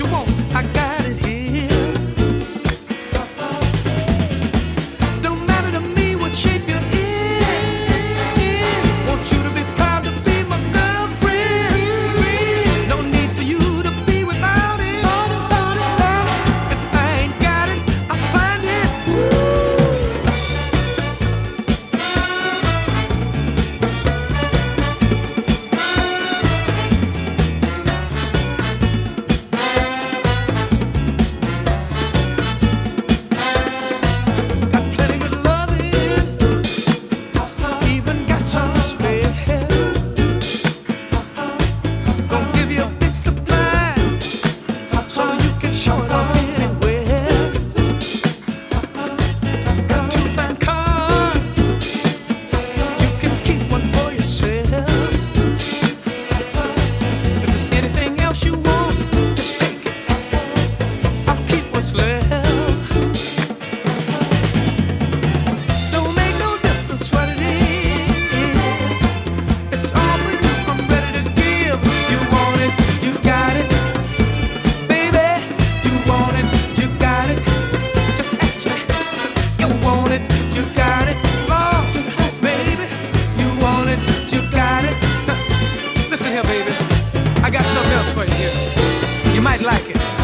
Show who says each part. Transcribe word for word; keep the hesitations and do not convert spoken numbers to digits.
Speaker 1: you want, I got it here. Don't matter to me what shape you're in. Want you to be proud to be my girlfriend. No need for you to be without it. If I ain't got it, I'll find it. Got plenty good loving, even got some spare. Gonna give you a big supply, so you can show it off anywhere. Got two fine cars, you can keep one for yourself. If there's anything else you want, just take it. I'll keep what's left. Don't make no difference what it is. It's all for you. I'm ready to give. You want it, you got it, baby. You want it, you got it. Just ask me. You want it, you got it. Oh, just ask me, baby. You want it, you got it. Listen here, baby. I got something else for you here. You might like it.